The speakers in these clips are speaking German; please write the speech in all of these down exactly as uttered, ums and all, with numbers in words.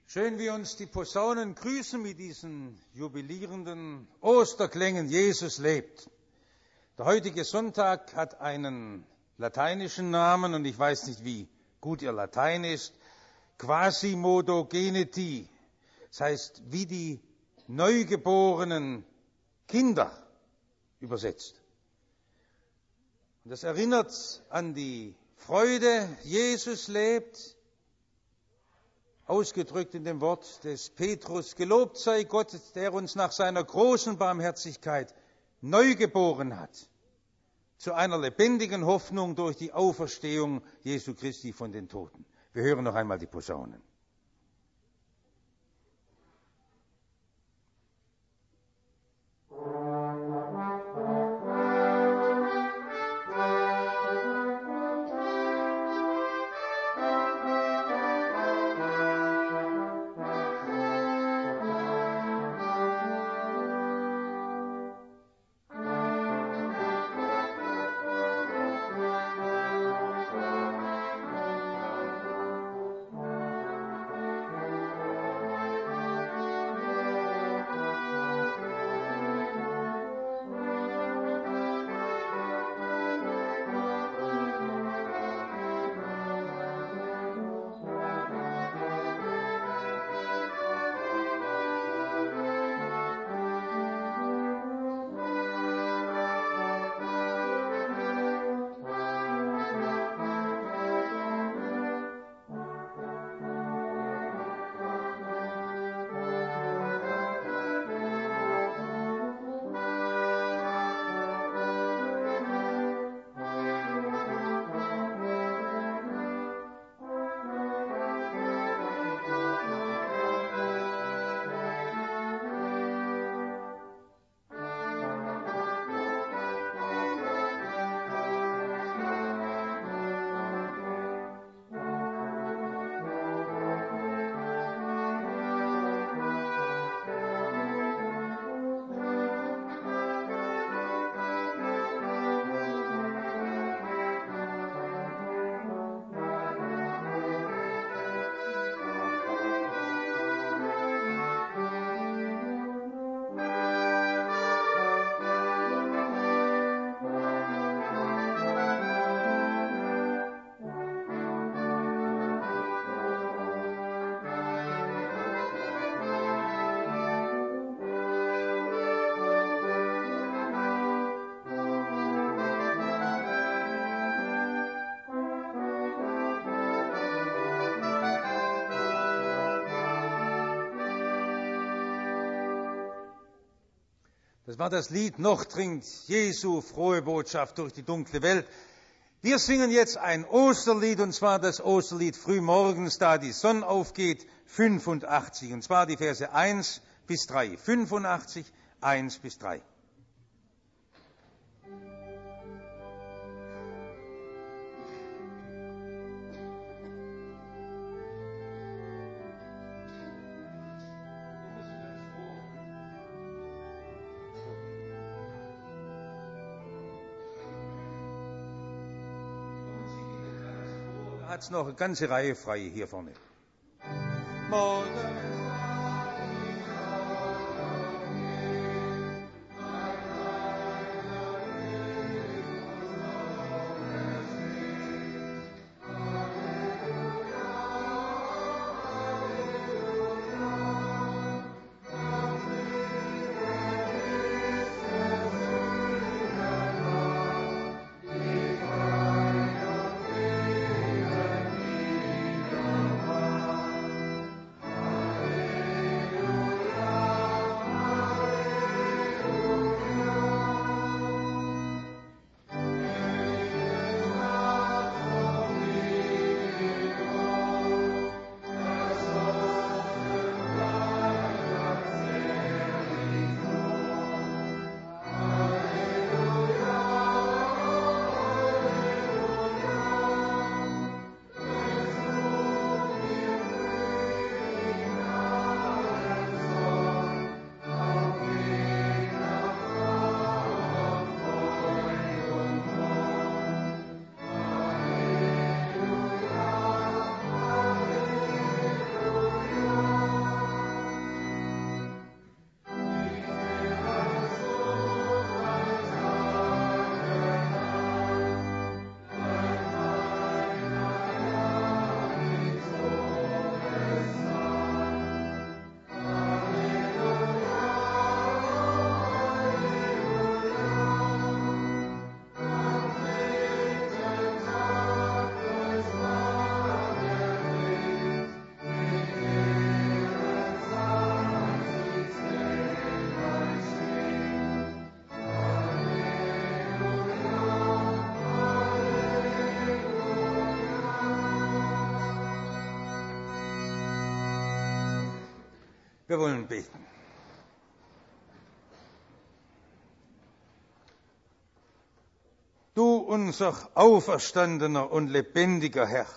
Schön, wie uns die Posaunen grüßen mit diesen jubilierenden Osterklängen. Jesus lebt. Der heutige Sonntag hat einen lateinischen Namen und ich weiß nicht, wie gut Ihr Latein ist. Quasimodo-Geneti. Das heißt, wie die neugeborenen Kinder übersetzt. Und das erinnert an die Freude, Jesus lebt. Ausgedrückt in dem Wort des Petrus, gelobt sei Gott, der uns nach seiner großen Barmherzigkeit neu geboren hat, zu einer lebendigen Hoffnung durch die Auferstehung Jesu Christi von den Toten. Wir hören noch einmal die Posaunen. Das war das Lied Noch dringt Jesu frohe Botschaft durch die dunkle Welt. Wir singen jetzt ein Osterlied, und zwar das Osterlied frühmorgens, da die Sonne aufgeht, fünfundachtzig, und zwar die Verse eins bis drei. fünfundachtzig, eins bis drei. Hat es noch eine ganze Reihe frei hier vorne. Morgen. Alleluia. Wir wollen beten. Du, unser auferstandener und lebendiger Herr,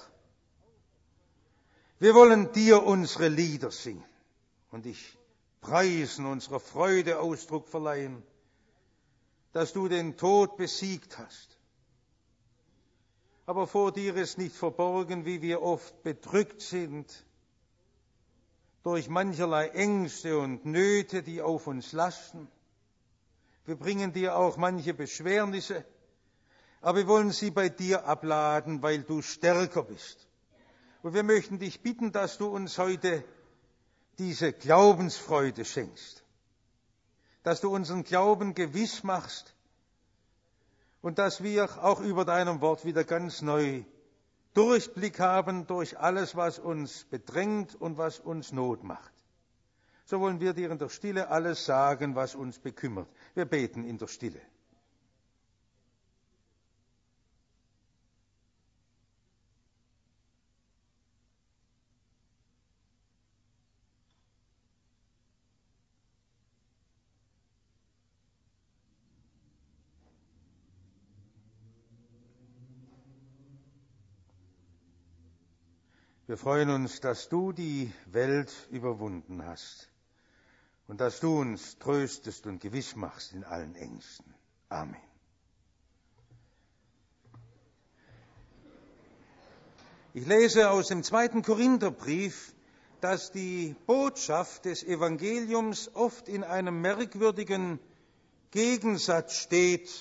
wir wollen dir unsere Lieder singen und dich preisen, unserer Freude Ausdruck verleihen, dass du den Tod besiegt hast. Aber vor dir ist nicht verborgen, wie wir oft bedrückt sind durch mancherlei Ängste und Nöte, die auf uns lasten. Wir bringen dir auch manche Beschwernisse, aber wir wollen sie bei dir abladen, weil du stärker bist. Und wir möchten dich bitten, dass du uns heute diese Glaubensfreude schenkst, dass du unseren Glauben gewiss machst und dass wir auch über deinem Wort wieder ganz neu Durchblick haben durch alles, was uns bedrängt und was uns Not macht. So wollen wir dir in der Stille alles sagen, was uns bekümmert. Wir beten in der Stille. Wir freuen uns, dass du die Welt überwunden hast und dass du uns tröstest und gewiss machst in allen Ängsten. Amen. Ich lese aus dem zweiten Korintherbrief, dass die Botschaft des Evangeliums oft in einem merkwürdigen Gegensatz steht.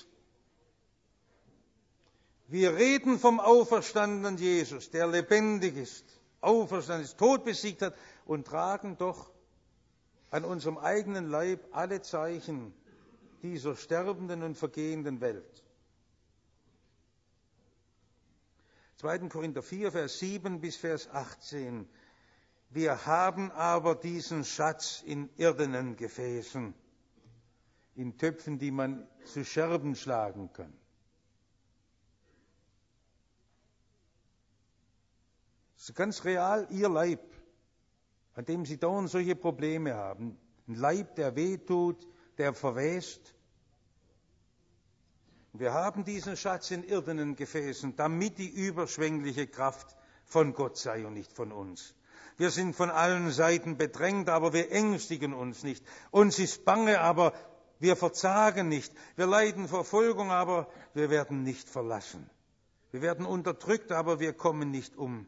Wir reden vom auferstandenen Jesus, der lebendig ist, auferstanden ist, Tod besiegt hat, und tragen doch an unserem eigenen Leib alle Zeichen dieser sterbenden und vergehenden Welt. zweiter Korinther vier, Vers sieben bis Vers achtzehn. Wir haben aber diesen Schatz in irdenen Gefäßen, in Töpfen, die man zu Scherben schlagen kann. Das ist ganz real Ihr Leib, an dem Sie dauernd solche Probleme haben. Ein Leib, der wehtut, der verwest. Wir haben diesen Schatz in irdenen Gefäßen, damit die überschwängliche Kraft von Gott sei und nicht von uns. Wir sind von allen Seiten bedrängt, aber wir ängstigen uns nicht. Uns ist bange, aber wir verzagen nicht. Wir leiden Verfolgung, aber wir werden nicht verlassen. Wir werden unterdrückt, aber wir kommen nicht um.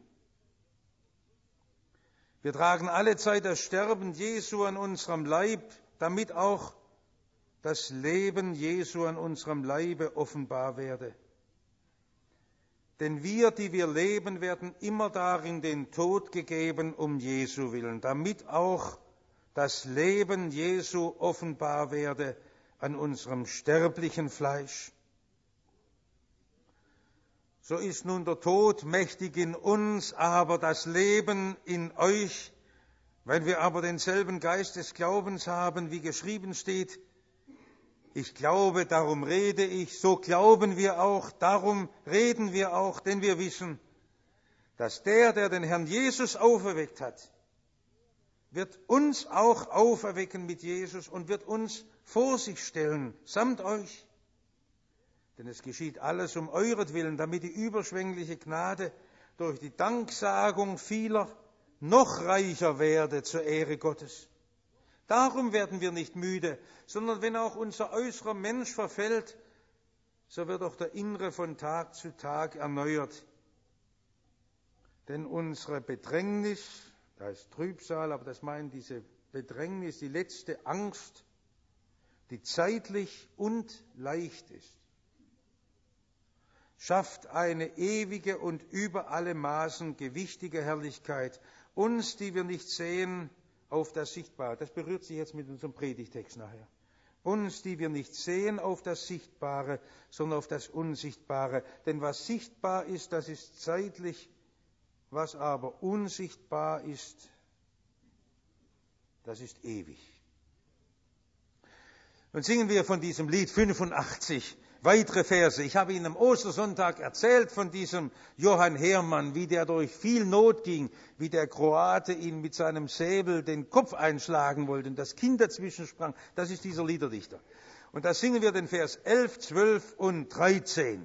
Wir tragen allezeit das Sterben Jesu an unserem Leib, damit auch das Leben Jesu an unserem Leibe offenbar werde. Denn wir, die wir leben, werden immer darin den Tod gegeben um Jesu willen, damit auch das Leben Jesu offenbar werde an unserem sterblichen Fleisch. So ist nun der Tod mächtig in uns, aber das Leben in euch. Weil wir aber denselben Geist des Glaubens haben, wie geschrieben steht, ich glaube, darum rede ich, so glauben wir auch, darum reden wir auch, denn wir wissen, dass der, der den Herrn Jesus auferweckt hat, wird uns auch auferwecken mit Jesus und wird uns vor sich stellen, samt euch. Denn es geschieht alles um euretwillen, damit die überschwängliche Gnade durch die Danksagung vieler noch reicher werde zur Ehre Gottes. Darum werden wir nicht müde, sondern wenn auch unser äußerer Mensch verfällt, so wird auch der innere von Tag zu Tag erneuert. Denn unsere Bedrängnis, da ist Trübsal, aber das meint diese Bedrängnis, die letzte Angst, die zeitlich und leicht ist, schafft eine ewige und über alle Maßen gewichtige Herrlichkeit, uns, die wir nicht sehen, auf das Sichtbare. Das berührt sich jetzt mit unserem Predigtext nachher. Uns, die wir nicht sehen, auf das Sichtbare, sondern auf das Unsichtbare. Denn was sichtbar ist, das ist zeitlich, was aber unsichtbar ist, das ist ewig. Und singen wir von diesem Lied fünfundachtzig, weitere Verse. Ich habe Ihnen am Ostersonntag erzählt von diesem Johann Hermann, wie der durch viel Not ging, wie der Kroate ihn mit seinem Säbel den Kopf einschlagen wollte und das Kind dazwischen sprang. Das ist dieser Liederdichter. Und da singen wir den Vers elf, zwölf und dreizehn.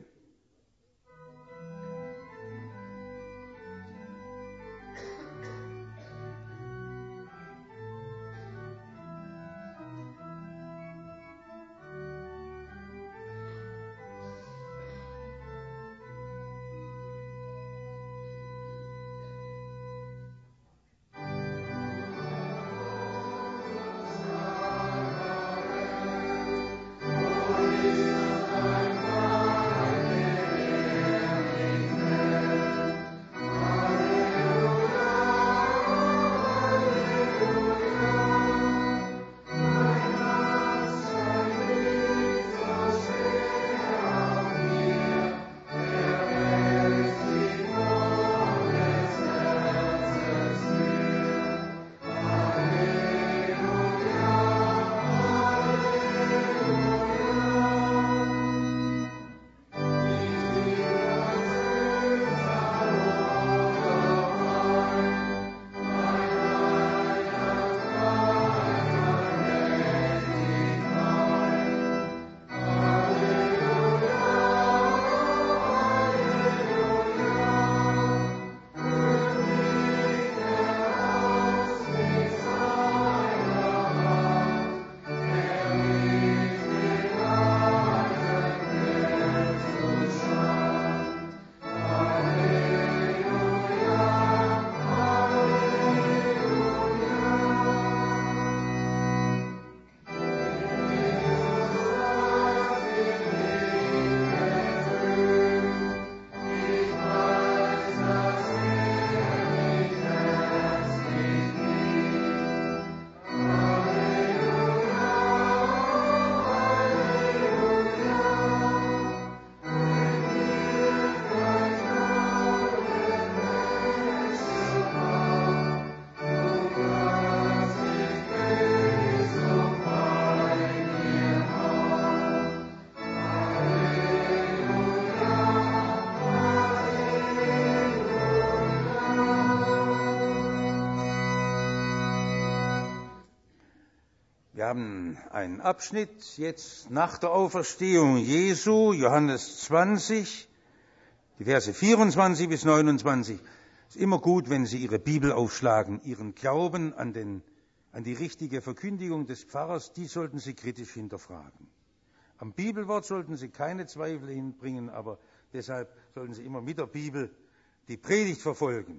Wir haben einen Abschnitt jetzt nach der Auferstehung Jesu, Johannes zwanzig, die Verse vierundzwanzig bis neunundzwanzig. Es ist immer gut, wenn Sie Ihre Bibel aufschlagen, Ihren Glauben an, den, an die richtige Verkündigung des Pfarrers, die sollten Sie kritisch hinterfragen. Am Bibelwort sollten Sie keine Zweifel hinbringen, aber deshalb sollten Sie immer mit der Bibel die Predigt verfolgen.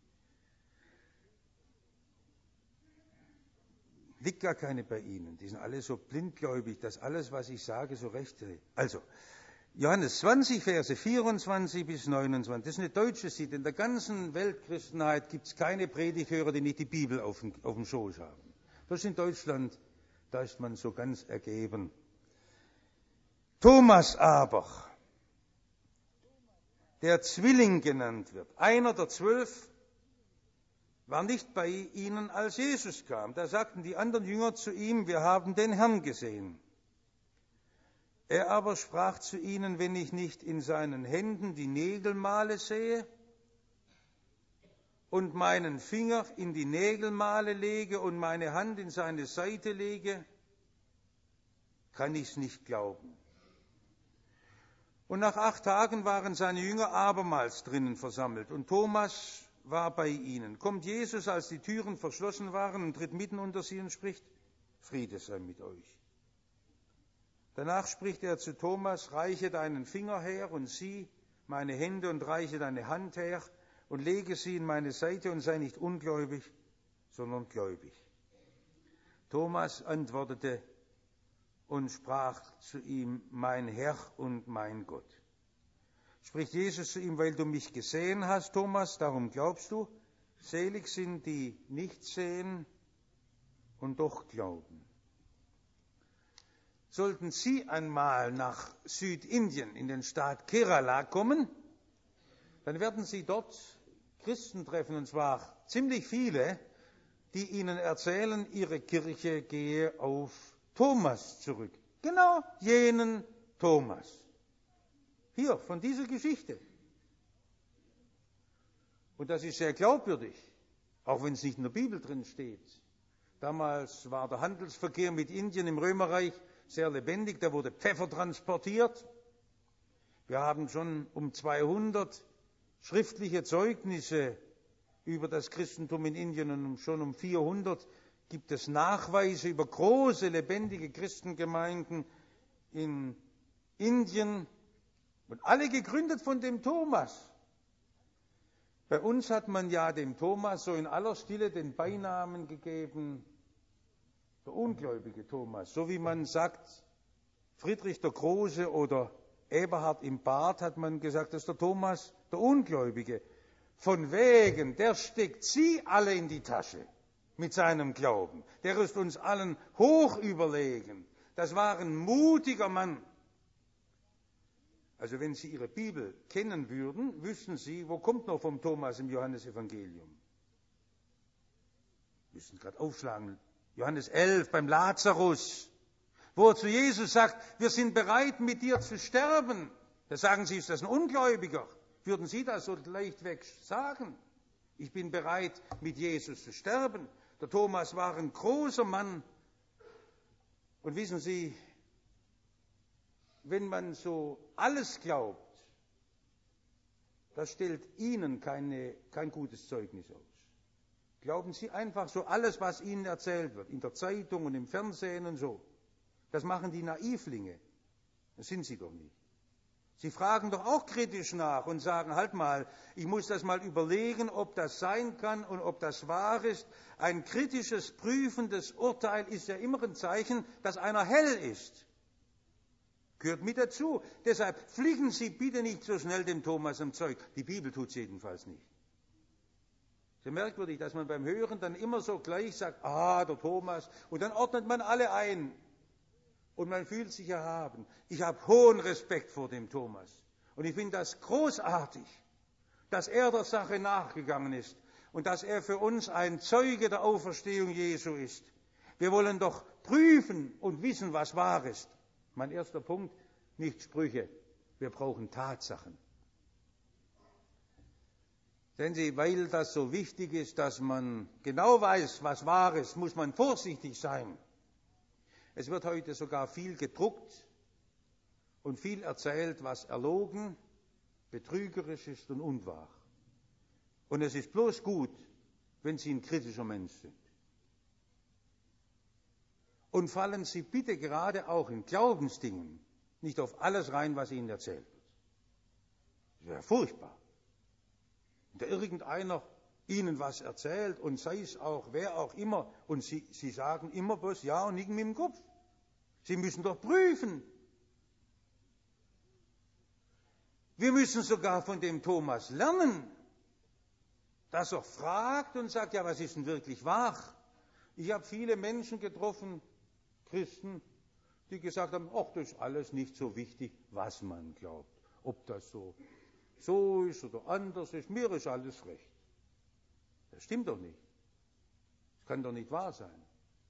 Liegt gar keine bei Ihnen. Die sind alle so blindgläubig, dass alles, was ich sage, so recht ist. Also, Johannes zwanzig, Verse vierundzwanzig bis neunundzwanzig. Das ist eine deutsche Sitte. In der ganzen Weltchristenheit gibt es keine Predigthörer, die nicht die Bibel auf dem, auf dem Schoß haben. Das ist in Deutschland, da ist man so ganz ergeben. Thomas aber, der Zwilling genannt wird, einer der zwölf, war nicht bei ihnen, als Jesus kam. Da sagten die anderen Jünger zu ihm, wir haben den Herrn gesehen. Er aber sprach zu ihnen, wenn ich nicht in seinen Händen die Nägelmale sehe und meinen Finger in die Nägelmale lege und meine Hand in seine Seite lege, kann ich es nicht glauben. Und nach acht Tagen waren seine Jünger abermals drinnen versammelt und Thomas war bei ihnen. Kommt Jesus, als die Türen verschlossen waren, und tritt mitten unter sie und spricht, Friede sei mit euch. Danach spricht er zu Thomas, reiche deinen Finger her und sieh meine Hände und reiche deine Hand her und lege sie in meine Seite und sei nicht ungläubig, sondern gläubig. Thomas antwortete und sprach zu ihm, mein Herr und mein Gott. Spricht Jesus zu ihm, weil du mich gesehen hast, Thomas, darum glaubst du? Selig sind die nicht sehen und doch glauben. Sollten Sie einmal nach Südindien in den Staat Kerala kommen, dann werden Sie dort Christen treffen, und zwar ziemlich viele, die Ihnen erzählen, ihre Kirche gehe auf Thomas zurück. Genau jenen, Thomas. Hier, von dieser Geschichte. Und das ist sehr glaubwürdig, auch wenn es nicht in der Bibel drin steht. Damals war der Handelsverkehr mit Indien im Römerreich sehr lebendig, da wurde Pfeffer transportiert. Wir haben schon um zweihundert schriftliche Zeugnisse über das Christentum in Indien und schon um vierhundert gibt es Nachweise über große, lebendige Christengemeinden in Indien und alle gegründet von dem Thomas. Bei uns hat man ja dem Thomas so in aller Stille den Beinamen gegeben, der ungläubige Thomas. So wie man sagt, Friedrich der Große oder Eberhard im Bad hat man gesagt, das ist der Thomas, der Ungläubige. Von wegen, der steckt sie alle in die Tasche mit seinem Glauben. Der ist uns allen hoch überlegen. Das war ein mutiger Mann. Also wenn Sie Ihre Bibel kennen würden, wüssten Sie, wo kommt noch vom Thomas im Johannesevangelium? Wir müssen gerade aufschlagen. Johannes elf beim Lazarus, wo er zu Jesus sagt, wir sind bereit, mit dir zu sterben. Da sagen Sie, ist das ein Ungläubiger? Würden Sie das so leichtweg sagen? Ich bin bereit, mit Jesus zu sterben. Der Thomas war ein großer Mann. Und wissen Sie, wenn man so alles glaubt, das stellt Ihnen keine, kein gutes Zeugnis aus. Glauben Sie einfach so alles, was Ihnen erzählt wird, in der Zeitung und im Fernsehen und so. Das machen die Naivlinge. Das sind Sie doch nicht. Sie fragen doch auch kritisch nach und sagen, halt mal, ich muss das mal überlegen, ob das sein kann und ob das wahr ist. Ein kritisches, prüfendes Urteil ist ja immer ein Zeichen, dass einer hell ist. Gehört mit dazu. Deshalb fliegen Sie bitte nicht so schnell dem Thomas am Zeug. Die Bibel tut es jedenfalls nicht. Sehr merkwürdig, dass man beim Hören dann immer so gleich sagt, ah, der Thomas, und dann ordnet man alle ein. Und man fühlt sich erhaben. Ich habe hohen Respekt vor dem Thomas. Und ich finde das großartig, dass er der Sache nachgegangen ist und dass er für uns ein Zeuge der Auferstehung Jesu ist. Wir wollen doch prüfen und wissen, was wahr ist. Mein erster Punkt, nicht Sprüche. Wir brauchen Tatsachen. Sehen Sie, weil das so wichtig ist, dass man genau weiß, was wahr ist, muss man vorsichtig sein. Es wird heute sogar viel gedruckt und viel erzählt, was erlogen, betrügerisch ist und unwahr. Und es ist bloß gut, wenn Sie ein kritischer Mensch sind. Und fallen Sie bitte gerade auch in Glaubensdingen nicht auf alles rein, was Ihnen erzählt wird. Das wäre furchtbar. Wenn da irgendeiner Ihnen was erzählt und sei es auch, wer auch immer, und Sie, Sie sagen immer bloß ja und nicken mit dem Kopf. Sie müssen doch prüfen. Wir müssen sogar von dem Thomas lernen, dass er fragt und sagt, ja, was ist denn wirklich wahr? Ich habe viele Menschen getroffen, Christen, die gesagt haben, ach, das ist alles nicht so wichtig, was man glaubt. Ob das so, so ist oder anders ist, mir ist alles recht. Das stimmt doch nicht. Das kann doch nicht wahr sein.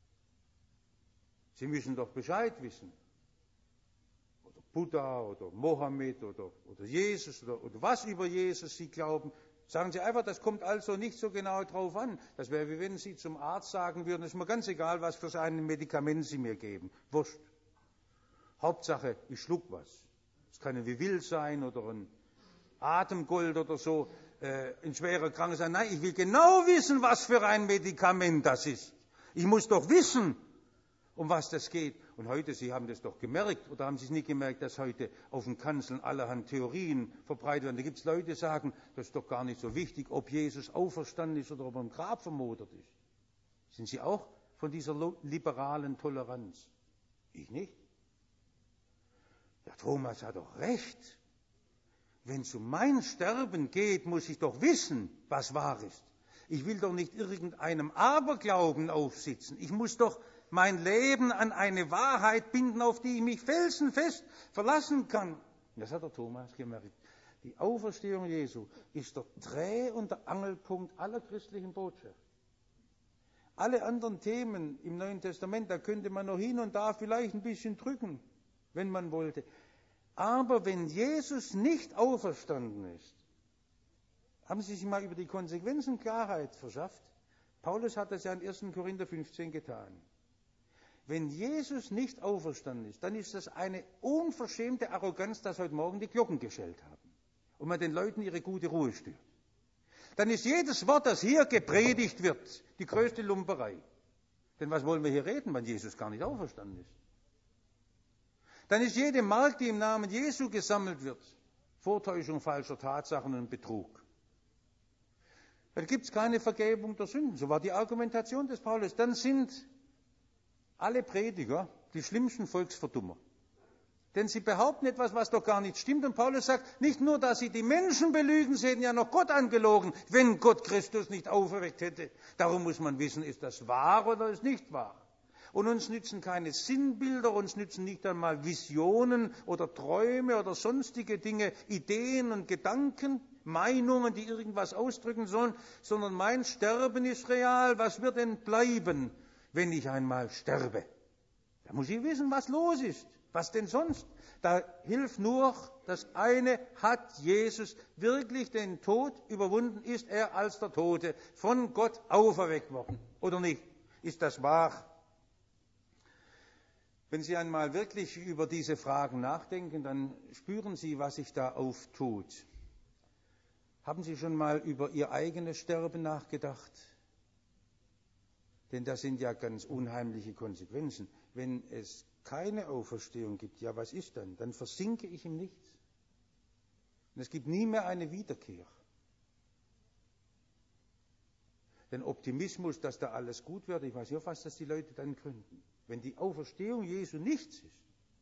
Sie müssen doch Bescheid wissen. Oder Buddha oder Mohammed oder, oder Jesus oder, oder was über Jesus Sie glauben. Sagen Sie einfach, das kommt also nicht so genau drauf an. Das wäre, wie wenn Sie zum Arzt sagen würden, es ist mir ganz egal, was für ein Medikament Sie mir geben. Wurscht. Hauptsache, ich schluck was. Es kann ein Vivil sein oder ein Atemgold oder so, äh, ein schwerer Kranker sein. Nein, ich will genau wissen, was für ein Medikament das ist. Ich muss doch wissen, um was das geht. Und heute, Sie haben das doch gemerkt, oder haben Sie es nicht gemerkt, dass heute auf den Kanzeln allerhand Theorien verbreitet werden. Da gibt es Leute, die sagen, das ist doch gar nicht so wichtig, ob Jesus auferstanden ist oder ob er im Grab vermodert ist. Sind Sie auch von dieser liberalen Toleranz? Ich nicht. Der Thomas hat doch recht. Wenn es um mein Sterben geht, muss ich doch wissen, was wahr ist. Ich will doch nicht irgendeinem Aberglauben aufsitzen. Ich muss doch mein Leben an eine Wahrheit binden, auf die ich mich felsenfest verlassen kann. Das hat der Thomas gemerkt. Die Auferstehung Jesu ist der Dreh- und der Angelpunkt aller christlichen Botschaft. Alle anderen Themen im Neuen Testament, da könnte man noch hin und da vielleicht ein bisschen drücken, wenn man wollte. Aber wenn Jesus nicht auferstanden ist, haben Sie sich mal über die Konsequenzen Klarheit verschafft? Paulus hat das ja in ersten Korinther fünfzehn getan. Wenn Jesus nicht auferstanden ist, dann ist das eine unverschämte Arroganz, dass heute Morgen die Glocken geschellt haben und man den Leuten ihre gute Ruhe stört. Dann ist jedes Wort, das hier gepredigt wird, die größte Lumperei. Denn was wollen wir hier reden, wenn Jesus gar nicht auferstanden ist? Dann ist jede Mark, die im Namen Jesu gesammelt wird, Vortäuschung falscher Tatsachen und Betrug. Dann gibt es keine Vergebung der Sünden. So war die Argumentation des Paulus. Dann sind alle Prediger die schlimmsten Volksverdummer. Denn sie behaupten etwas, was doch gar nicht stimmt. Und Paulus sagt, nicht nur, dass sie die Menschen belügen, sie hätten ja noch Gott angelogen, wenn Gott Christus nicht auferweckt hätte. Darum muss man wissen, ist das wahr oder ist nicht wahr. Und uns nützen keine Sinnbilder, uns nützen nicht einmal Visionen oder Träume oder sonstige Dinge, Ideen und Gedanken, Meinungen, die irgendwas ausdrücken sollen, sondern mein Sterben ist real. Was wird denn bleiben, wenn ich einmal sterbe? Da muss ich wissen, was los ist. Was denn sonst? Da hilft nur das eine, hat Jesus wirklich den Tod überwunden? Ist er als der Tote von Gott auferweckt worden? Oder nicht? Ist das wahr? Wenn Sie einmal wirklich über diese Fragen nachdenken, dann spüren Sie, was sich da auftut. Haben Sie schon mal über Ihr eigenes Sterben nachgedacht? Denn das sind ja ganz unheimliche Konsequenzen. Wenn es keine Auferstehung gibt, ja, was ist dann? Dann versinke ich im Nichts. Und es gibt nie mehr eine Wiederkehr. Den Optimismus, dass da alles gut wird, ich weiß nicht, was das die Leute dann gründen. Wenn die Auferstehung Jesu nichts ist.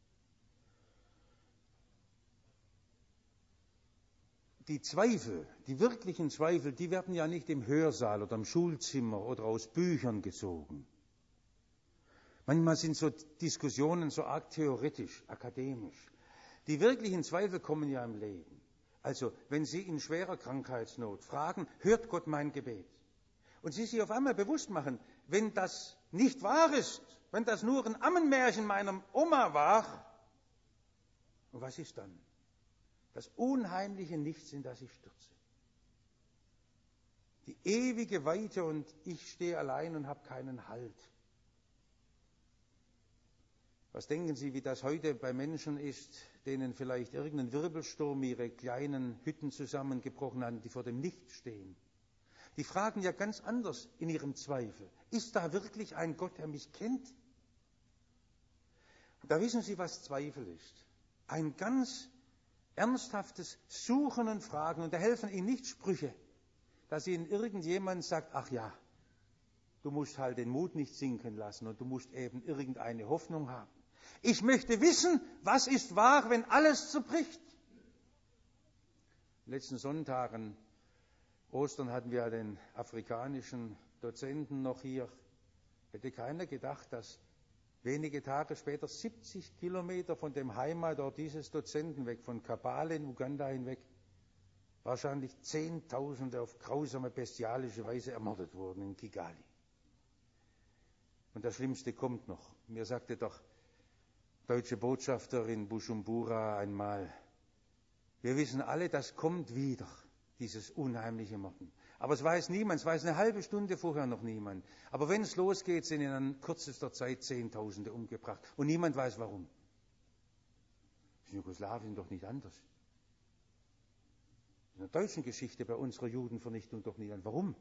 Die Zweifel, die wirklichen Zweifel, die werden ja nicht im Hörsaal oder im Schulzimmer oder aus Büchern gesogen. Manchmal sind so Diskussionen so arg theoretisch, akademisch. Die wirklichen Zweifel kommen ja im Leben. Also, wenn Sie in schwerer Krankheitsnot fragen, hört Gott mein Gebet? Und Sie sich auf einmal bewusst machen, wenn das nicht wahr ist, wenn das nur ein Ammenmärchen meiner Oma war, und was ist dann? Das unheimliche Nichts, in das ich stürze. Die ewige Weite und ich stehe allein und habe keinen Halt. Was denken Sie, wie das heute bei Menschen ist, denen vielleicht irgendein Wirbelsturm ihre kleinen Hütten zusammengebrochen hat, die vor dem Nichts stehen? Die fragen ja ganz anders in ihrem Zweifel. Ist da wirklich ein Gott, der mich kennt? Da wissen Sie, was Zweifel ist. Ein ganz ernsthaftes Suchen und Fragen. Und da helfen Ihnen nicht Sprüche, dass Ihnen irgendjemand sagt, ach ja, du musst halt den Mut nicht sinken lassen und du musst eben irgendeine Hoffnung haben. Ich möchte wissen, was ist wahr, wenn alles zerbricht. In den letzten Sonntagen, Ostern, hatten wir den afrikanischen Dozenten noch hier. Hätte keiner gedacht, dass wenige Tage später siebzig Kilometer von dem Heimatort dieses Dozenten weg, von Kabale in Uganda hinweg, wahrscheinlich Zehntausende auf grausame, bestialische Weise ermordet wurden in Kigali. Und das Schlimmste kommt noch. Mir sagte doch deutsche Botschafter in Bujumbura einmal, wir wissen alle, das kommt wieder, dieses unheimliche Morden. Aber es weiß niemand, es weiß eine halbe Stunde vorher noch niemand. Aber wenn es losgeht, sind in kürzester Zeit Zehntausende umgebracht. Und niemand weiß warum. Das ist in Jugoslawien doch nicht anders. In der deutschen Geschichte bei unserer Judenvernichtung doch nicht anders. Warum?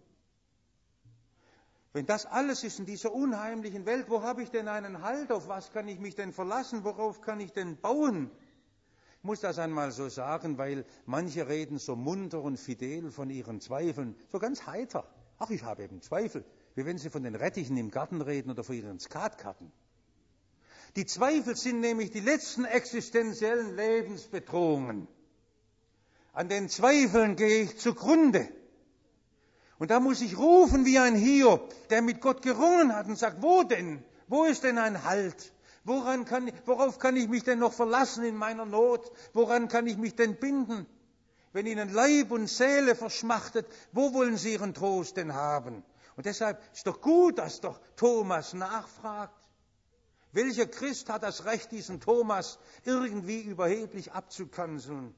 Wenn das alles ist in dieser unheimlichen Welt, wo habe ich denn einen Halt? Auf was kann ich mich denn verlassen? Worauf kann ich denn bauen? Ich muss das einmal so sagen, weil manche reden so munter und fidel von ihren Zweifeln, so ganz heiter. Ach, ich habe eben Zweifel, wie wenn sie von den Rettichen im Garten reden oder von ihren Skatkarten. Die Zweifel sind nämlich die letzten existenziellen Lebensbedrohungen. An den Zweifeln gehe ich zugrunde. Und da muss ich rufen wie ein Hiob, der mit Gott gerungen hat und sagt, wo denn? Wo ist denn ein Halt? Woran kann, worauf kann ich mich denn noch verlassen in meiner Not? Woran kann ich mich denn binden? Wenn Ihnen Leib und Seele verschmachtet, wo wollen Sie Ihren Trost denn haben? Und deshalb ist doch gut, dass doch Thomas nachfragt. Welcher Christ hat das Recht, diesen Thomas irgendwie überheblich abzukanzeln?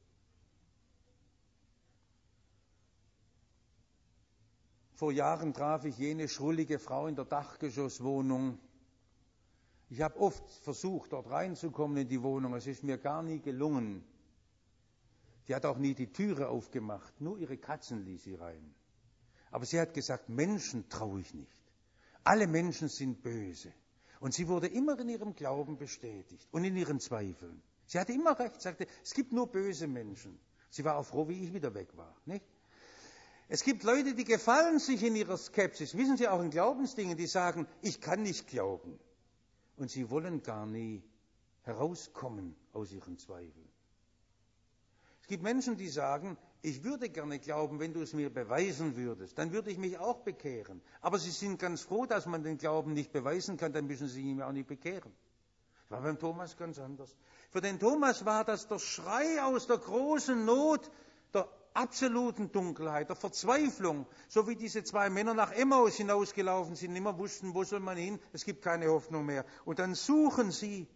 Vor Jahren traf ich jene schrullige Frau in der Dachgeschosswohnung. Ich habe oft versucht, dort reinzukommen in die Wohnung. Es ist mir gar nie gelungen. Die hat auch nie die Türe aufgemacht. Nur ihre Katzen ließ sie rein. Aber sie hat gesagt, Menschen traue ich nicht. Alle Menschen sind böse. Und sie wurde immer in ihrem Glauben bestätigt und in ihren Zweifeln. Sie hatte immer recht, sagte, es gibt nur böse Menschen. Sie war auch froh, wie ich wieder weg war, nicht? Es gibt Leute, die gefallen sich in ihrer Skepsis, wissen Sie, auch in Glaubensdingen, die sagen, ich kann nicht glauben. Und sie wollen gar nie herauskommen aus ihren Zweifeln. Es gibt Menschen, die sagen, ich würde gerne glauben, wenn du es mir beweisen würdest, dann würde ich mich auch bekehren. Aber sie sind ganz froh, dass man den Glauben nicht beweisen kann, dann müssen sie ihn auch nicht bekehren. Das war beim Thomas ganz anders. Für den Thomas war das der Schrei aus der großen Not, der absoluten Dunkelheit, der Verzweiflung, so wie diese zwei Männer nach Emmaus hinausgelaufen sind, immer wussten, wo soll man hin, es gibt keine Hoffnung mehr. Und dann suchen sie.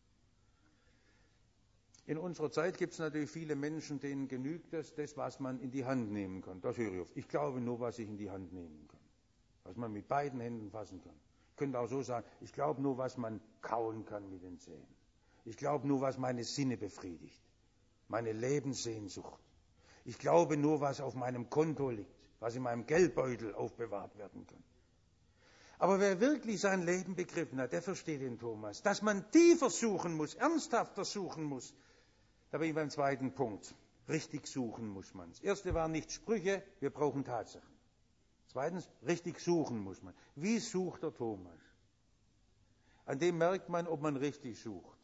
In unserer Zeit gibt es natürlich viele Menschen, denen genügt es, das, was man in die Hand nehmen kann. Das höre ich oft. Ich glaube nur, was ich in die Hand nehmen kann. Was man mit beiden Händen fassen kann. Ich könnte auch so sagen, ich glaube nur, was man kauen kann mit den Zähnen. Ich glaube nur, was meine Sinne befriedigt. Meine Lebenssehnsucht. Ich glaube nur, was auf meinem Konto liegt, was in meinem Geldbeutel aufbewahrt werden kann. Aber wer wirklich sein Leben begriffen hat, der versteht den Thomas. Dass man tiefer suchen muss, ernsthafter suchen muss. Da bin ich beim zweiten Punkt. Richtig suchen muss man. Das erste war nicht Sprüche, wir brauchen Tatsachen. Zweitens, richtig suchen muss man. Wie sucht der Thomas? An dem merkt man, ob man richtig sucht.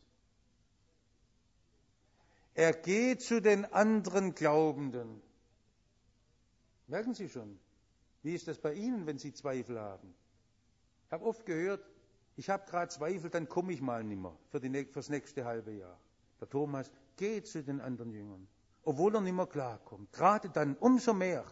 Er geht zu den anderen Glaubenden. Merken Sie schon, wie ist das bei Ihnen, wenn Sie Zweifel haben? Ich habe oft gehört, ich habe gerade Zweifel, dann komme ich mal nimmer für die, fürs nächste halbe Jahr. Der Thomas geht zu den anderen Jüngern, obwohl er nimmer klarkommt. Gerade dann umso mehr.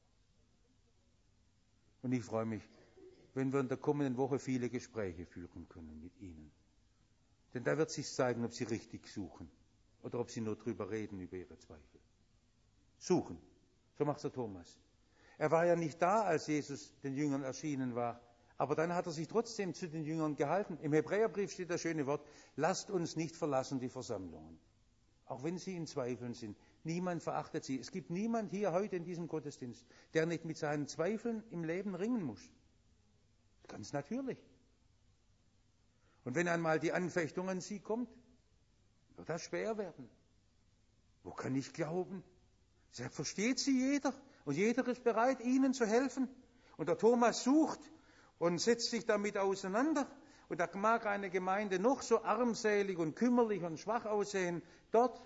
Und ich freue mich, wenn wir in der kommenden Woche viele Gespräche führen können mit Ihnen. Denn da wird sich zeigen, ob Sie richtig suchen oder ob Sie nur drüber reden, über Ihre Zweifel. Suchen, so macht der Thomas. Er war ja nicht da, als Jesus den Jüngern erschienen war. Aber dann hat er sich trotzdem zu den Jüngern gehalten. Im Hebräerbrief steht das schöne Wort, lasst uns nicht verlassen die Versammlungen. Auch wenn sie in Zweifeln sind. Niemand verachtet sie. Es gibt niemand hier heute in diesem Gottesdienst, der nicht mit seinen Zweifeln im Leben ringen muss. Ganz natürlich. Und wenn einmal die Anfechtung an sie kommt, wird das schwer werden. Wo kann ich glauben? Das versteht sie jeder. Und jeder ist bereit, ihnen zu helfen. Und der Thomas sucht und setzt sich damit auseinander. Und da mag eine Gemeinde noch so armselig und kümmerlich und schwach aussehen. Dort,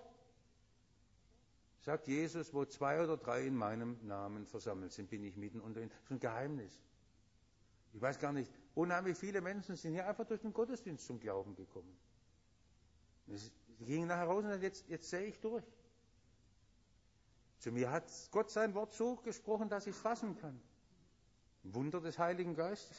sagt Jesus, wo zwei oder drei in meinem Namen versammelt sind, bin ich mitten unter ihnen. Das ist ein Geheimnis. Ich weiß gar nicht, unheimlich viele Menschen sind hier einfach durch den Gottesdienst zum Glauben gekommen. Sie gingen nachher raus und sagten, jetzt, jetzt sehe ich durch. Zu mir hat Gott sein Wort so gesprochen, dass ich es fassen kann. Ein Wunder des Heiligen Geistes.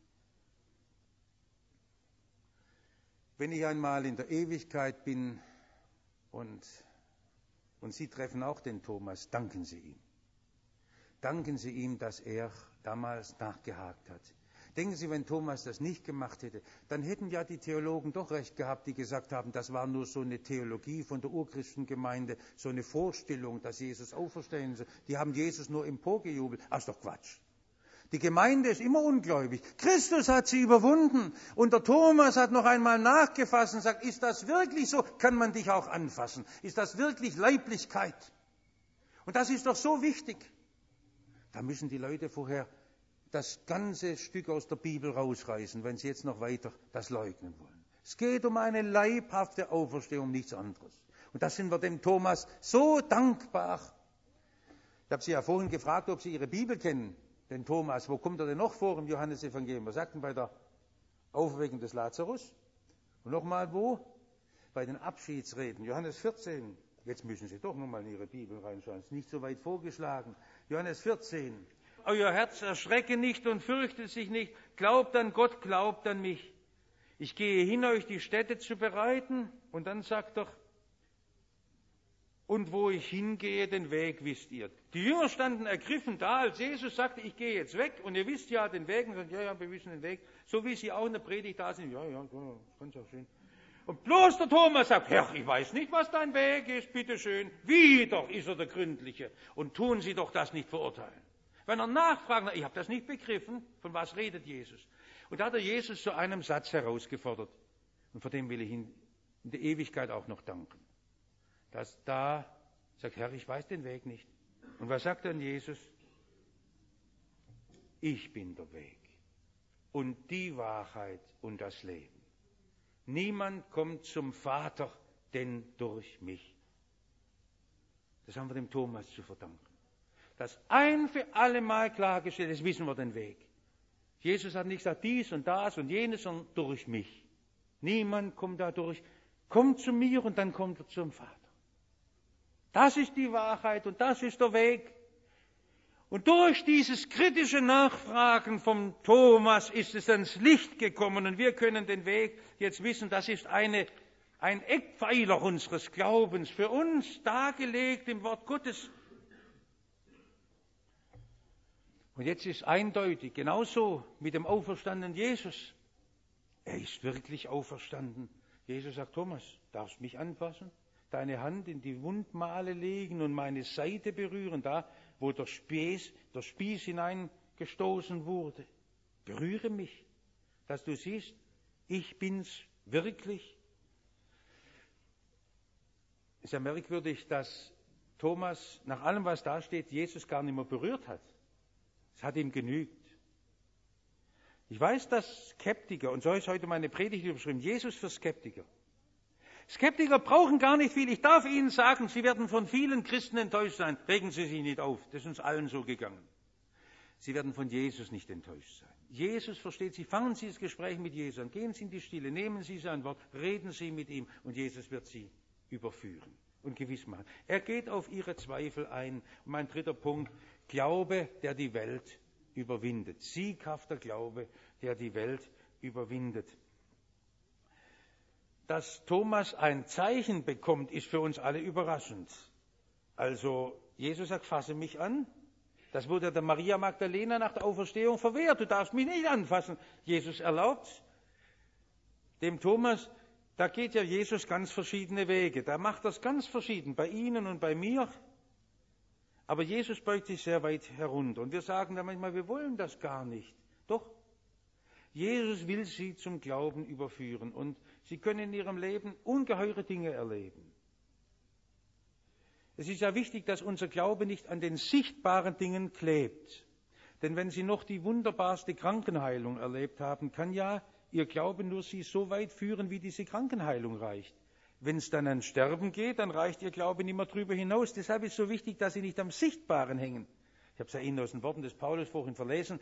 Wenn ich einmal in der Ewigkeit bin und, und Sie treffen auch den Thomas, danken Sie ihm. Danken Sie ihm, dass er damals nachgehakt hat. Denken Sie, wenn Thomas das nicht gemacht hätte, dann hätten ja die Theologen doch recht gehabt, die gesagt haben, das war nur so eine Theologie von der Urchristengemeinde, so eine Vorstellung, dass Jesus auferstehen soll. Die haben Jesus nur emporgejubelt. Ach, ist doch Quatsch. Die Gemeinde ist immer ungläubig. Christus hat sie überwunden. Und der Thomas hat noch einmal nachgefasst und sagt, ist das wirklich so? Kann man dich auch anfassen? Ist das wirklich Leiblichkeit? Und das ist doch so wichtig. Da müssen die Leute vorher das ganze Stück aus der Bibel rausreißen, wenn sie jetzt noch weiter das leugnen wollen. Es geht um eine leibhafte Auferstehung, um nichts anderes. Und da sind wir dem Thomas so dankbar. Ich habe Sie ja vorhin gefragt, ob Sie Ihre Bibel kennen. Den Thomas, wo kommt er denn noch vor im Johannesevangelium? Was sagt denn bei der Auferweckung des Lazarus? Und nochmal wo? Bei den Abschiedsreden. Johannes vierzehn. Jetzt müssen Sie doch nochmal in Ihre Bibel reinschauen. Es ist nicht so weit vorgeschlagen. Johannes vierzehn. Euer Herz erschrecke nicht und fürchtet sich nicht. Glaubt an Gott, glaubt an mich. ich gehe hin, euch die Stätte zu bereiten. Und dann sagt er, und wo ich hingehe, den Weg wisst ihr. Die Jünger standen ergriffen da, als Jesus sagte, ich gehe jetzt weg und ihr wisst ja den Weg. Und sagt, ja, ja, wir wissen den Weg. So wie sie auch in der Predigt da sind, ja, ja, ja, kann's auch sehen. Und bloß der Thomas sagt, Herr, ich weiß nicht, was dein Weg ist, bitteschön. Wie doch ist er der Gründliche? Und tun Sie doch das nicht verurteilen. Wenn er nachfragt, ich habe das nicht begriffen, von was redet Jesus? Und da hat er Jesus zu einem Satz herausgefordert. Und vor dem will ich ihn in der Ewigkeit auch noch danken. Dass da sagt, Herr, ich weiß den Weg nicht. Und was sagt dann Jesus? Ich bin der Weg und die Wahrheit und das Leben. Niemand kommt zum Vater, denn durch mich. Das haben wir dem Thomas zu verdanken. Das ein für alle Mal klargestellt, jetzt wissen wir den Weg. Jesus hat nicht gesagt, dies und das und jenes, sondern durch mich. Niemand kommt dadurch, kommt zu mir und dann kommt er zum Vater. Das ist die Wahrheit und das ist der Weg. Und durch dieses kritische Nachfragen vom Thomas ist es ans Licht gekommen und wir können den Weg jetzt wissen, das ist eine, ein Eckpfeiler unseres Glaubens, für uns dargelegt im Wort Gottes. Und jetzt ist eindeutig, genauso mit dem auferstandenen Jesus. Er ist wirklich auferstanden. Jesus sagt, Thomas, darfst du mich anfassen? Deine Hand in die Wundmale legen und meine Seite berühren, da wo der Spieß, der Spieß hineingestoßen wurde. Berühre mich, dass du siehst, ich bin's wirklich. Es ist ja merkwürdig, dass Thomas nach allem, was da steht, Jesus gar nicht mehr berührt hat. Es hat ihm genügt. Ich weiß, dass Skeptiker, und so ist heute meine Predigt überschrieben, Jesus für Skeptiker. Skeptiker brauchen gar nicht viel. Ich darf Ihnen sagen, Sie werden von vielen Christen enttäuscht sein. Regen Sie sich nicht auf. Das ist uns allen so gegangen. Sie werden von Jesus nicht enttäuscht sein. Jesus versteht Sie. Fangen Sie das Gespräch mit Jesus an. Gehen Sie in die Stille. Nehmen Sie sein Wort. Reden Sie mit ihm. Und Jesus wird Sie überführen und gewiss machen. Er geht auf Ihre Zweifel ein. Und mein dritter Punkt. Glaube, der die Welt überwindet. Sieghafter Glaube, der die Welt überwindet. Dass Thomas ein Zeichen bekommt, ist für uns alle überraschend. Also, Jesus sagt, fasse mich an. Das wurde der Maria Magdalena nach der Auferstehung verwehrt. Du darfst mich nicht anfassen. Jesus erlaubt dem Thomas, da geht ja Jesus ganz verschiedene Wege. Da macht er es ganz verschieden, bei Ihnen und bei mir. Aber Jesus beugt sich sehr weit herunter. Und wir sagen dann manchmal, wir wollen das gar nicht. Doch, Jesus will Sie zum Glauben überführen. Und Sie können in Ihrem Leben ungeheure Dinge erleben. Es ist ja wichtig, dass unser Glaube nicht an den sichtbaren Dingen klebt. Denn wenn Sie noch die wunderbarste Krankenheilung erlebt haben, kann ja Ihr Glaube nur Sie so weit führen, wie diese Krankenheilung reicht. Wenn es dann ans Sterben geht, dann reicht Ihr Glaube nicht mehr drüber hinaus. Deshalb ist es so wichtig, dass Sie nicht am Sichtbaren hängen. Ich habe es ja Ihnen aus den Worten des Paulus vorhin verlesen.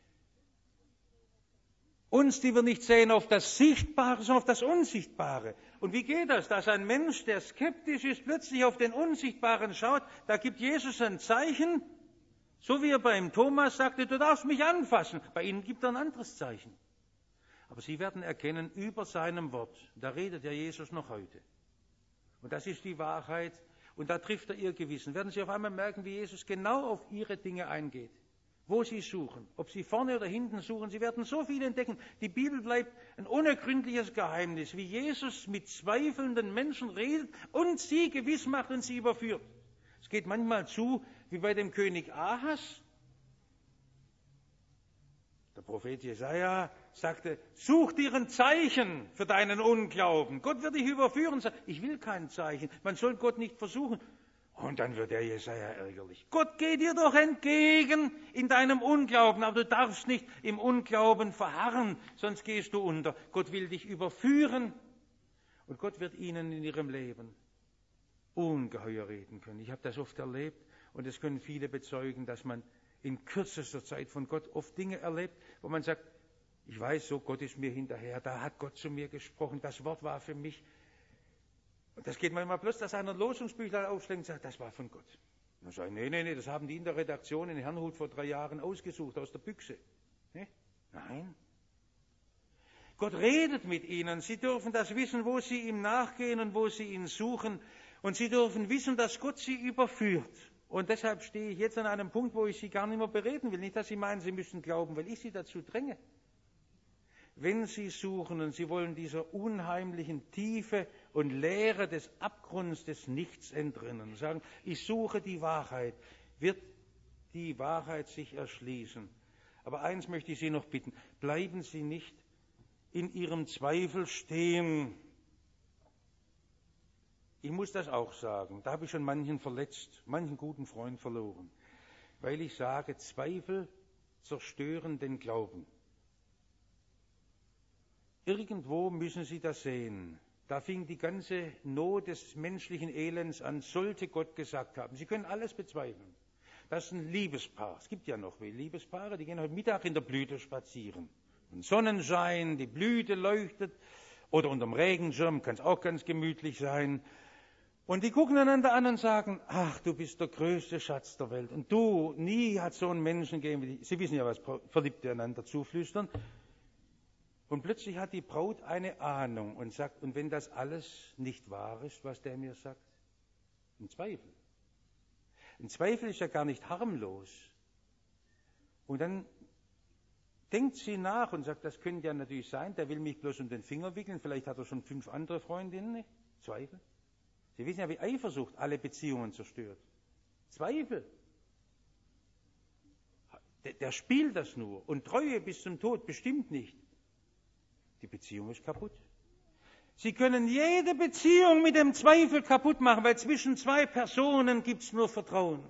Uns, die wir nicht sehen auf das Sichtbare, sondern auf das Unsichtbare. Und wie geht das, dass ein Mensch, der skeptisch ist, plötzlich auf den Unsichtbaren schaut? Da gibt Jesus ein Zeichen, so wie er beim Thomas sagte, du darfst mich anfassen. Bei Ihnen gibt er ein anderes Zeichen. Aber Sie werden erkennen, über seinem Wort, da redet ja Jesus noch heute. Und das ist die Wahrheit. Und da trifft er Ihr Gewissen. Werden Sie auf einmal merken, wie Jesus genau auf Ihre Dinge eingeht. Wo Sie suchen, ob Sie vorne oder hinten suchen, Sie werden so viel entdecken. Die Bibel bleibt ein unergründliches Geheimnis, wie Jesus mit zweifelnden Menschen redet und sie gewiss macht und sie überführt. Es geht manchmal zu, wie bei dem König Ahas. Der Prophet Jesaja sagte, such dir ein Zeichen für deinen Unglauben. Gott wird dich überführen. Ich will kein Zeichen. Man soll Gott nicht versuchen. Und dann wird der Jesaja ärgerlich. Gott geht dir doch entgegen in deinem Unglauben, aber du darfst nicht im Unglauben verharren, sonst gehst du unter. Gott will dich überführen und Gott wird ihnen in ihrem Leben ungeheuer reden können. Ich habe das oft erlebt und es können viele bezeugen, dass man in kürzester Zeit von Gott oft Dinge erlebt, wo man sagt, ich weiß so, Gott ist mir hinterher, da hat Gott zu mir gesprochen, das Wort war für mich. Und das geht manchmal bloß, dass einer ein Losungsbüchlein aufschlägt und sagt, das war von Gott. Und dann sage ich, nee, nee, nee, das haben die in der Redaktion in Herrnhut vor drei Jahren ausgesucht, aus der Büchse. Nee? Nein. Gott redet mit ihnen. Sie dürfen das wissen, wo sie ihm nachgehen und wo sie ihn suchen. Und sie dürfen wissen, dass Gott sie überführt. Und deshalb stehe ich jetzt an einem Punkt, wo ich Sie gar nicht mehr bereden will. Nicht, dass Sie meinen, Sie müssen glauben, weil ich Sie dazu dränge. Wenn Sie suchen und Sie wollen dieser unheimlichen Tiefe und Leere des Abgrunds des Nichts entrinnen, sagen, ich suche die Wahrheit, wird die Wahrheit sich erschließen. Aber eins möchte ich Sie noch bitten, bleiben Sie nicht in Ihrem Zweifel stehen. Ich muss das auch sagen, da habe ich schon manchen verletzt, manchen guten Freund verloren, weil ich sage, Zweifel zerstören den Glauben. Irgendwo müssen Sie das sehen. Da fing die ganze Not des menschlichen Elends an, sollte Gott gesagt haben. Sie können alles bezweifeln. Das ist ein Liebespaar. Es gibt ja noch Liebespaare, die gehen heute Mittag in der Blüte spazieren. Und Sonnenschein, die Blüte leuchtet, oder unterm Regenschirm kann es auch ganz gemütlich sein. Und die gucken einander an und sagen, ach, du bist der größte Schatz der Welt. Und du, nie hat so einen Menschen gegeben wie dich. Sie wissen ja, was Verliebte einander zuflüstern. Und plötzlich hat die Braut eine Ahnung und sagt, und wenn das alles nicht wahr ist, was der mir sagt? Ein Zweifel. Ein Zweifel ist ja gar nicht harmlos. Und dann denkt sie nach und sagt, das könnte ja natürlich sein, der will mich bloß um den Finger wickeln, vielleicht hat er schon fünf andere Freundinnen. Zweifel. Sie wissen ja, wie Eifersucht alle Beziehungen zerstört. Zweifel. Der, der spielt das nur. Und Treue bis zum Tod bestimmt nicht. Die Beziehung ist kaputt. Sie können jede Beziehung mit dem Zweifel kaputt machen, weil zwischen zwei Personen gibt es nur Vertrauen.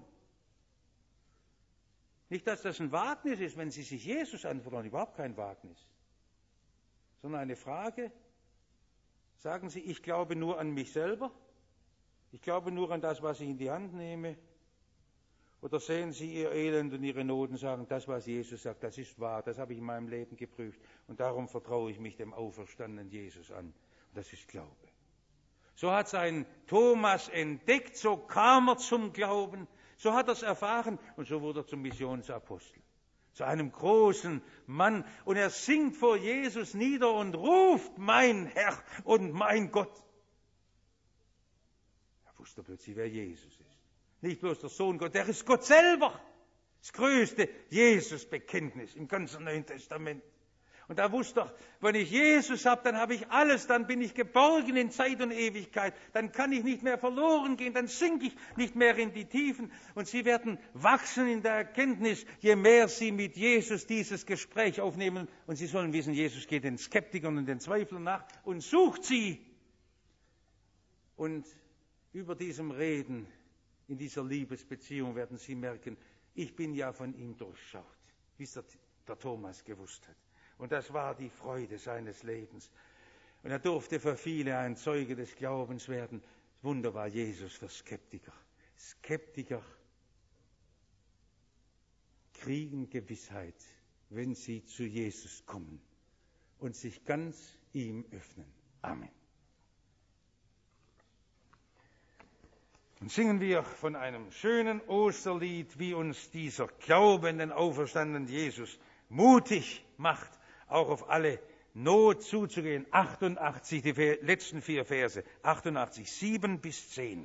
Nicht, dass das ein Wagnis ist, wenn Sie sich Jesus anvertrauen, überhaupt kein Wagnis, sondern eine Frage. Sagen Sie, ich glaube nur an mich selber, ich glaube nur an das, was ich in die Hand nehme, oder sehen Sie Ihr Elend und Ihre Not und sagen, das, was Jesus sagt, das ist wahr, das habe ich in meinem Leben geprüft und darum vertraue ich mich dem auferstandenen Jesus an. Und das ist Glaube. So hat es ein Thomas entdeckt, so kam er zum Glauben, so hat er es erfahren und so wurde er zum Missionsapostel, zu einem großen Mann. Und er sinkt vor Jesus nieder und ruft, mein Herr und mein Gott. Er wusste plötzlich, wer Jesus ist. Nicht bloß der Sohn Gott, der ist Gott selber. Das größte Jesus-Bekenntnis im ganzen Neuen Testament. Und da wusste er, wenn ich Jesus habe, dann habe ich alles, dann bin ich geborgen in Zeit und Ewigkeit, dann kann ich nicht mehr verloren gehen, dann sinke ich nicht mehr in die Tiefen. Und Sie werden wachsen in der Erkenntnis, je mehr Sie mit Jesus dieses Gespräch aufnehmen. Und Sie sollen wissen, Jesus geht den Skeptikern und den Zweiflern nach und sucht sie. Und über diesem Reden, in dieser Liebesbeziehung werden Sie merken, ich bin ja von ihm durchschaut, wie es der, der Thomas gewusst hat. Und das war die Freude seines Lebens. Und er durfte für viele ein Zeuge des Glaubens werden. Wunder war Jesus für Skeptiker. Skeptiker kriegen Gewissheit, wenn sie zu Jesus kommen und sich ganz ihm öffnen. Amen. Und singen wir von einem schönen Osterlied, wie uns dieser glaubenden, auferstandenen Jesus mutig macht, auch auf alle Not zuzugehen. achtundachtzig, die letzten vier Verse, achtundachtzig, sieben bis zehn.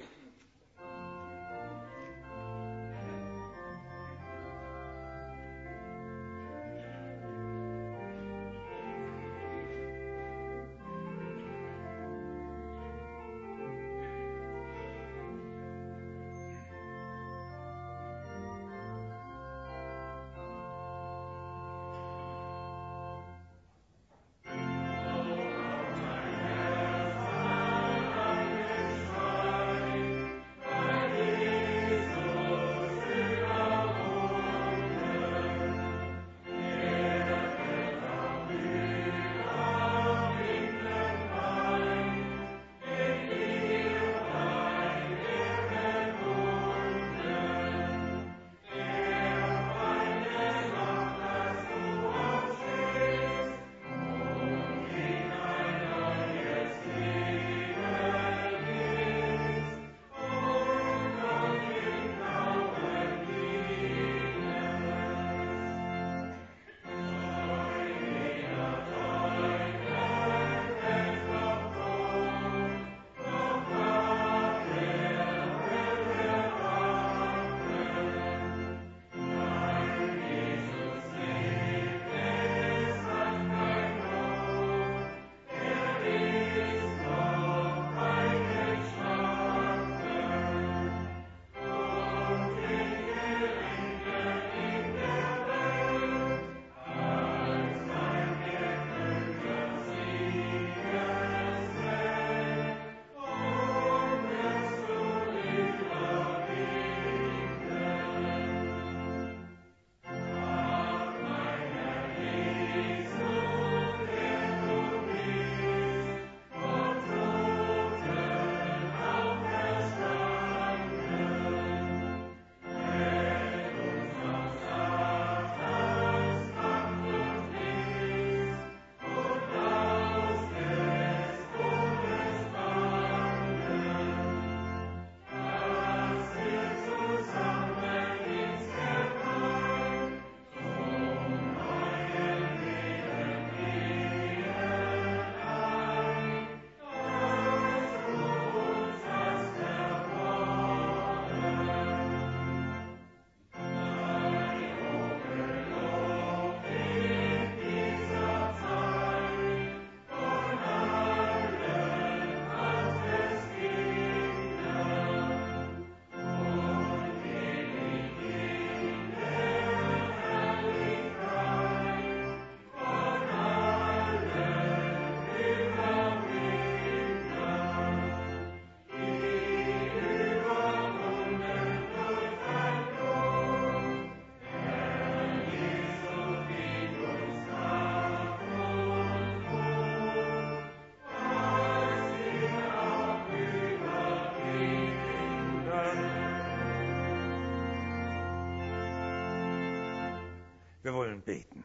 beten.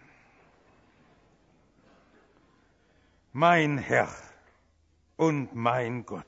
Mein Herr und mein Gott,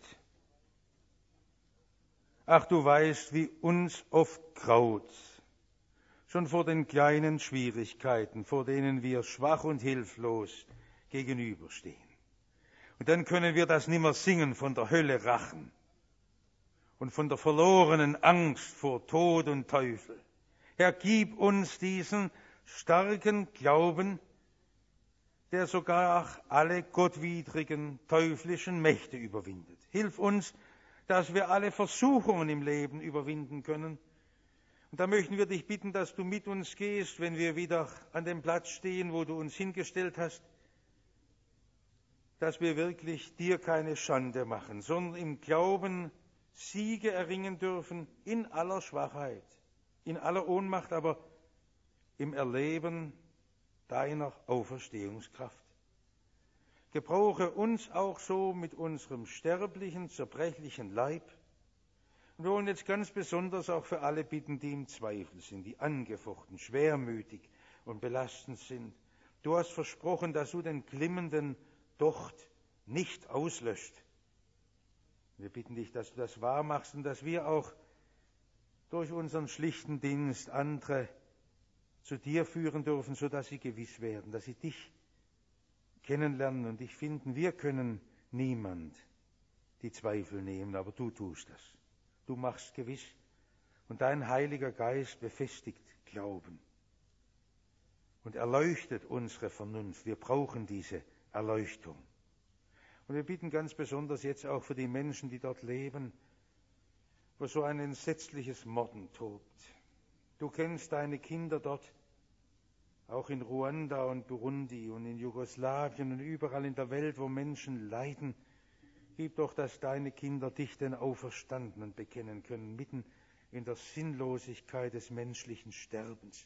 ach, du weißt, wie uns oft graut, schon vor den kleinen Schwierigkeiten, vor denen wir schwach und hilflos gegenüberstehen. Und dann können wir das nimmer singen von der Hölle Rachen und von der verlorenen Angst vor Tod und Teufel. Herr, gib uns diesen starken Glauben, der sogar alle gottwidrigen, teuflischen Mächte überwindet. Hilf uns, dass wir alle Versuchungen im Leben überwinden können. Und da möchten wir dich bitten, dass du mit uns gehst, wenn wir wieder an dem Platz stehen, wo du uns hingestellt hast, dass wir wirklich dir keine Schande machen, sondern im Glauben Siege erringen dürfen, in aller Schwachheit, in aller Ohnmacht, aber im Erleben deiner Auferstehungskraft. Gebrauche uns auch so mit unserem sterblichen, zerbrechlichen Leib. Und wir wollen jetzt ganz besonders auch für alle bitten, die im Zweifel sind, die angefochten, schwermütig und belastend sind. Du hast versprochen, dass du den glimmenden Docht nicht auslöscht. Wir bitten dich, dass du das wahr machst und dass wir auch durch unseren schlichten Dienst andere zu dir führen dürfen, sodass sie gewiss werden, dass sie dich kennenlernen und dich finden. Wir können niemand die Zweifel nehmen, aber du tust das. Du machst gewiss und dein Heiliger Geist befestigt Glauben und erleuchtet unsere Vernunft. Wir brauchen diese Erleuchtung. Und wir bitten ganz besonders jetzt auch für die Menschen, die dort leben, wo so ein entsetzliches Morden tobt. Du kennst deine Kinder dort, auch in Ruanda und Burundi und in Jugoslawien und überall in der Welt, wo Menschen leiden. Gib doch, dass deine Kinder dich, den Auferstandenen, bekennen können, mitten in der Sinnlosigkeit des menschlichen Sterbens.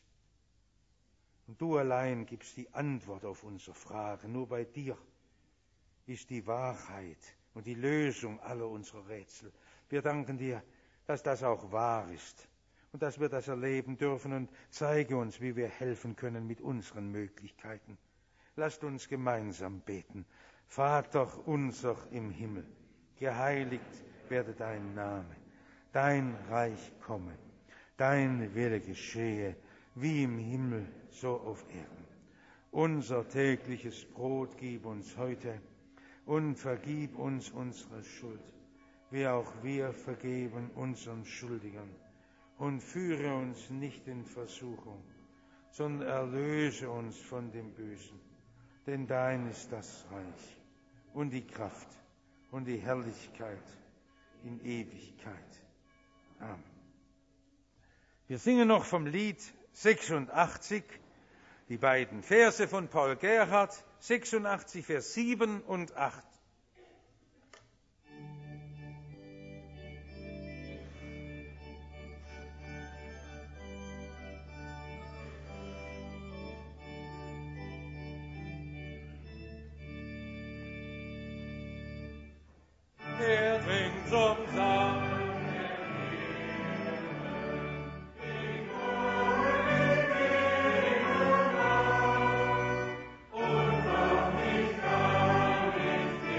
Und du allein gibst die Antwort auf unsere Fragen. Nur bei dir ist die Wahrheit und die Lösung aller unserer Rätsel. Wir danken dir, dass das auch wahr ist und dass wir das erleben dürfen, und zeige uns, wie wir helfen können mit unseren Möglichkeiten. Lasst uns gemeinsam beten. Vater unser im Himmel, geheiligt werde dein Name, dein Reich komme, dein Wille geschehe, wie im Himmel, so auf Erden. Unser tägliches Brot gib uns heute und vergib uns unsere Schuld, wie auch wir vergeben unseren Schuldigern. Und führe uns nicht in Versuchung, sondern erlöse uns von dem Bösen. Denn dein ist das Reich und die Kraft und die Herrlichkeit in Ewigkeit. Amen. Wir singen noch vom Lied sechsundachtzig, die beiden Verse von Paul Gerhardt, sechsundachtzig, Vers sieben und acht. Und noch nicht gar nicht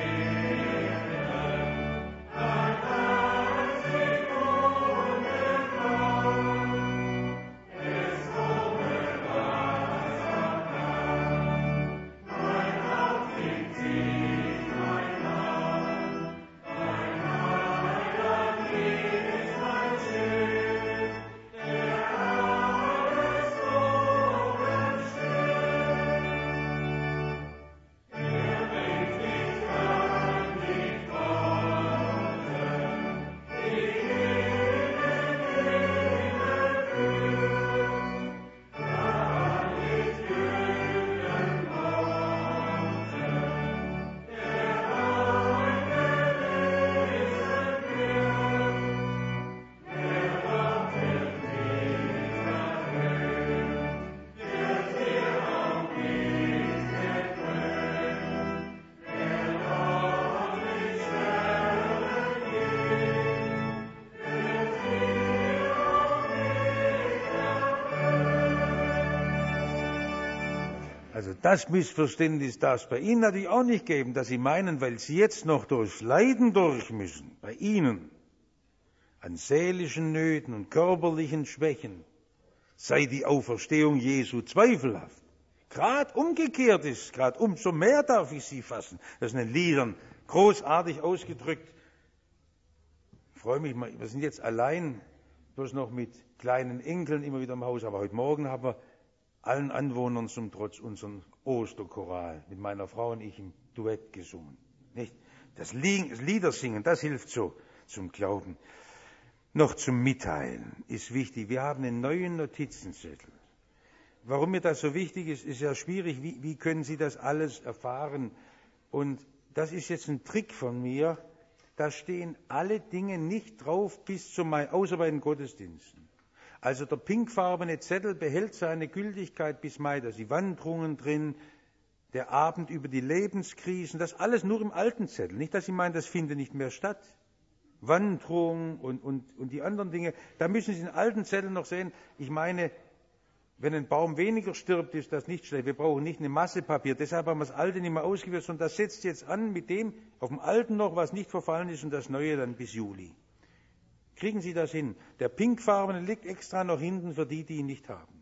Also das Missverständnis darf es bei Ihnen natürlich auch nicht geben, dass Sie meinen, weil Sie jetzt noch durch Leiden durch müssen, bei Ihnen, an seelischen Nöten und körperlichen Schwächen, sei die Auferstehung Jesu zweifelhaft. Gerade umgekehrt ist, gerade umso mehr darf ich Sie fassen. Das ist in den Liedern großartig ausgedrückt. Ich freue mich mal, wir sind jetzt allein, bloß noch mit kleinen Enkeln immer wieder im Haus, aber heute Morgen haben wir allen Anwohnern zum Trotz unseren Osterchoral mit meiner Frau und ich im Duett gesungen. Nicht? Das Liedersingen, das hilft so zum Glauben. Noch zum Mitteilen ist wichtig. Wir haben einen neuen Notizenzettel. Warum mir das so wichtig ist, ist ja schwierig. Wie, wie können Sie das alles erfahren? Und das ist jetzt ein Trick von mir. Da stehen alle Dinge nicht drauf bis zum Mai, außer bei den Gottesdiensten. Also der pinkfarbene Zettel behält seine Gültigkeit bis Mai. Da sind die Wanderungen drin, der Abend über die Lebenskrisen, das alles nur im alten Zettel. Nicht, dass Sie meinen, das findet nicht mehr statt. Wanderung und, und, und die anderen Dinge, da müssen Sie den alten Zettel noch sehen. Ich meine, wenn ein Baum weniger stirbt, ist das nicht schlecht. Wir brauchen nicht eine Masse Papier. Deshalb haben wir das Alte nicht mehr ausgewählt, sondern das setzt jetzt an mit dem, auf dem Alten noch, was nicht verfallen ist, und das Neue dann bis Juli. Kriegen Sie das hin? Der pinkfarbene liegt extra noch hinten für die, die ihn nicht haben.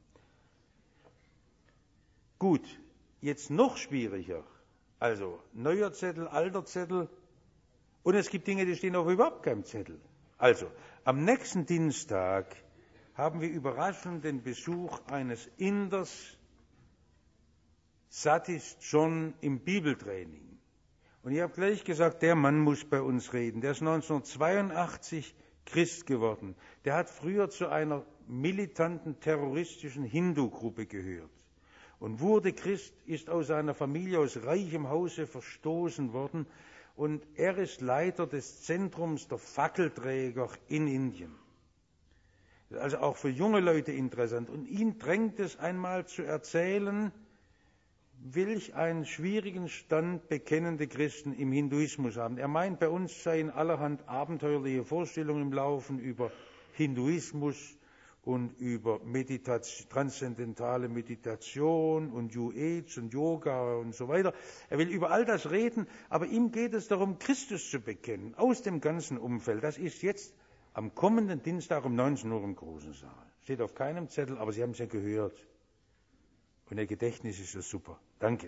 Gut, jetzt noch schwieriger. Also, neuer Zettel, alter Zettel. Und es gibt Dinge, die stehen auf überhaupt keinem Zettel. Also, am nächsten Dienstag haben wir überraschend den Besuch eines Inders, Satish John, im Bibeltraining. Und ich habe gleich gesagt, der Mann muss bei uns reden. Der ist neunzehnhundertzweiundachtzig Christ geworden. Der hat früher zu einer militanten terroristischen Hindu-Gruppe gehört und wurde Christ, ist aus seiner Familie aus reichem Hause verstoßen worden. Und er ist Leiter des Zentrums der Fackelträger in Indien. Also auch für junge Leute interessant. Und ihn drängt es einmal zu erzählen, welch einen schwierigen Stand bekennende Christen im Hinduismus haben. Er meint, bei uns seien allerhand abenteuerliche Vorstellungen im Laufen über Hinduismus und über Meditation, transzendentale Meditation und New Age und Yoga und so weiter. Er will über all das reden, aber ihm geht es darum, Christus zu bekennen, aus dem ganzen Umfeld. Das ist jetzt am kommenden Dienstag um neunzehn Uhr im großen Saal. Steht auf keinem Zettel, aber Sie haben es ja gehört. Und Ihr Gedächtnis ist ja super. Danke.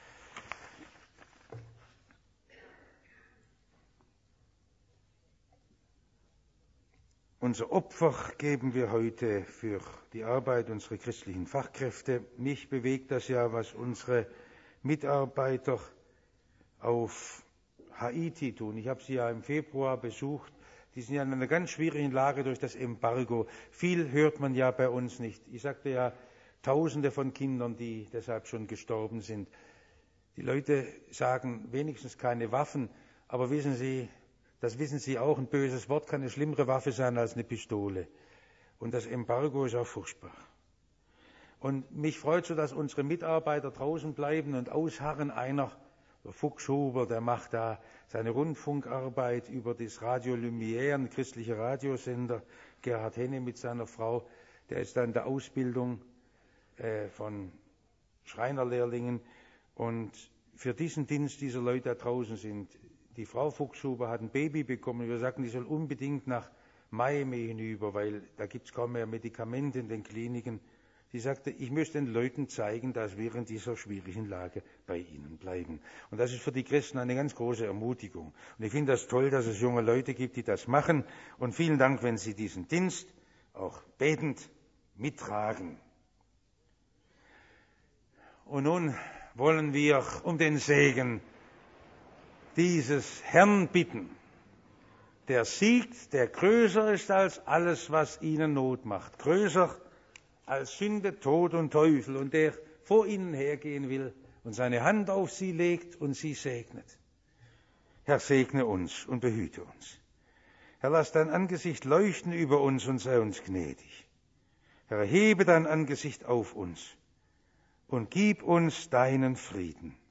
Unser Opfer geben wir heute für die Arbeit unserer christlichen Fachkräfte. Mich bewegt das ja, was unsere Mitarbeiter auf Haiti tun. Ich habe sie ja im Februar besucht. Die sind ja in einer ganz schwierigen Lage durch das Embargo. Viel hört man ja bei uns nicht. Ich sagte ja, Tausende von Kindern, die deshalb schon gestorben sind. Die Leute sagen wenigstens keine Waffen, aber wissen Sie, das wissen Sie auch, ein böses Wort kann eine schlimmere Waffe sein als eine Pistole. Und das Embargo ist auch furchtbar. Und mich freut so, dass unsere Mitarbeiter draußen bleiben und ausharren. Einer, der Fuchshuber, der macht da seine Rundfunkarbeit über das Radio Lumière, ein christlicher Radiosender. Gerhard Henne mit seiner Frau, der ist da in der Ausbildung äh, von Schreinerlehrlingen. Und für diesen Dienst dieser Leute da draußen sind, die Frau Fuchshuber hat ein Baby bekommen. Wir sagten, die soll unbedingt nach Miami hinüber, weil da gibt es kaum mehr Medikamente in den Kliniken. Sie sagte, ich möchte den Leuten zeigen, dass wir in dieser schwierigen Lage bei ihnen bleiben. Und das ist für die Christen eine ganz große Ermutigung. Und ich finde das toll, dass es junge Leute gibt, die das machen. Und vielen Dank, wenn Sie diesen Dienst auch betend mittragen. Und nun wollen wir um den Segen dieses Herrn bitten, der siegt, der größer ist als alles, was ihnen Not macht, größer als Sünde, Tod und Teufel, und der vor ihnen hergehen will und seine Hand auf sie legt und sie segnet. Herr, segne uns und behüte uns. Herr, lass dein Angesicht leuchten über uns und sei uns gnädig. Herr, erhebe dein Angesicht auf uns und gib uns deinen Frieden.